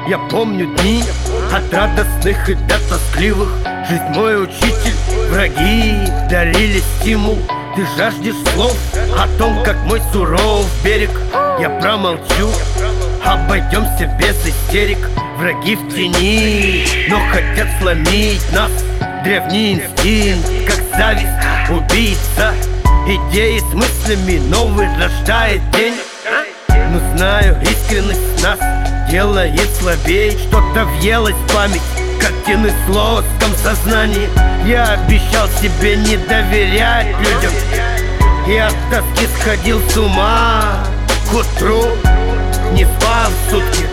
Я помню дни от радостных и до тоскливых. Жизнь мой учитель, враги дарили стимул. Ты жаждешь слов о том, как мой суров берег. Я промолчу, обойдемся без истерик. Враги в тени, но хотят сломить нас. Древний инстинкт, как зависть, убийца. Идеи с мыслями новый рождает день. Но знаю, искренность нас делает слабее. Что-то въелось в память, картины с лоском сознания. Я обещал себе не доверять людям, и от тоски сходил с ума. К утру не спал сутки.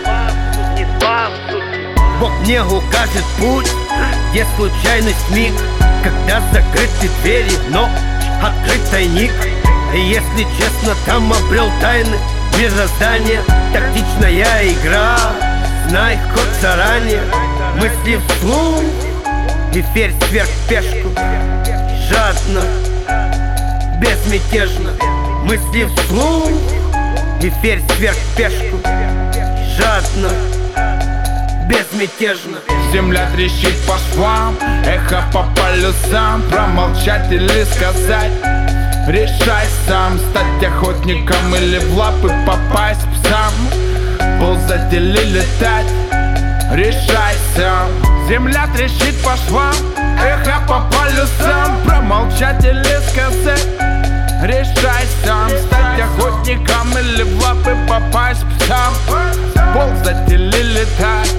Бог мне укажет путь, где случайность миг, когда закрыты двери, но открыт тайник. И если честно, там обрел тайны мироздания. Тактичная игра, знай ход заранее. Мысли вслух и ферзь сверх пешку. Жадно, безмятежно. Мысли вслух и ферзь сверх пешку. Жадно, безмятежно. Земля трещит по швам, эхо по полюсам. Промолчать или сказать? Решай сам, стать охотником или в лапы попасть псам. Ползать или летать? Решай сам. Земля трещит по швам, эхо по полюсам. Промолчать или сказать? Решай сам, стать охотником или в лапы попасть псам. Ползать или летать?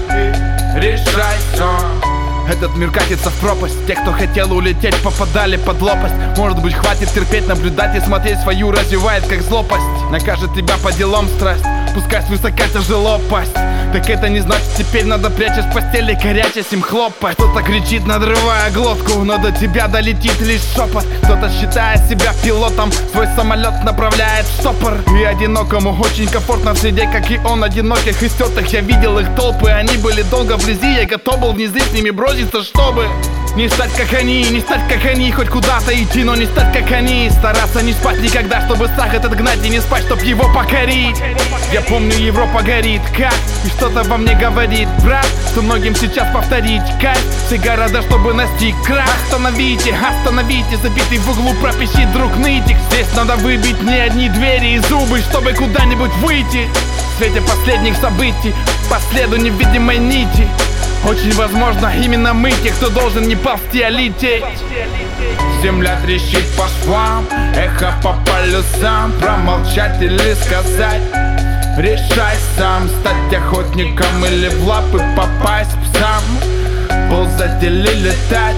Решай сам. Этот мир катится в пропасть. Те, кто хотел улететь, попадали под лопасть. Может быть, хватит терпеть, наблюдать и смотреть свою развивает как злопасть. Накажет тебя по делам страсть, пускай свысока тяжело пасть. Так это не значит, теперь надо прячась в постели, корячась им хлопать. Кто-то кричит, надрывая глотку, но до тебя долетит лишь шепот. Кто-то, считая себя пилотом, свой самолет направляет в штопор. И одинокому очень комфортно в среде, как и он, одиноких и стертых. Я видел их толпы, они были долго вблизи. Я готов был внизу с ними броситься, чтобы не стать как они, не стать как они. Хоть куда-то идти, но не стать как они. Стараться не спать никогда, чтобы страх этот гнать и не спать, чтоб его покорить. Я помню, Европа горит, как и что-то во мне говорит, брат, что многим сейчас повторить кайф. Все города, чтобы настиг крах. Остановите, остановите, забитый в углу пропищит друг нытик. Здесь надо выбить не одни двери и зубы, чтобы куда-нибудь выйти. В свете последних событий, по следу невидимой нити. Очень возможно, именно мы те, кто должен не ползти, а лететь. Земля трещит по швам, эхо по полюсам. Промолчать или сказать? Решай сам, стать охотником или в лапы попасть псам. Ползать или летать?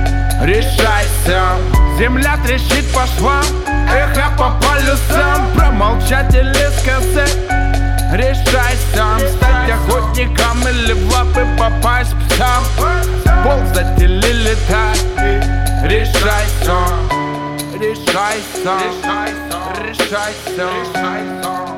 Решай сам. Земля трещит по швам, эхо по полюсам. Промолчать или сказать? Решай сам, стать охотником или в лапы попасть псам. Ползать или летать? Решай сам. Решай сам. Решай сам.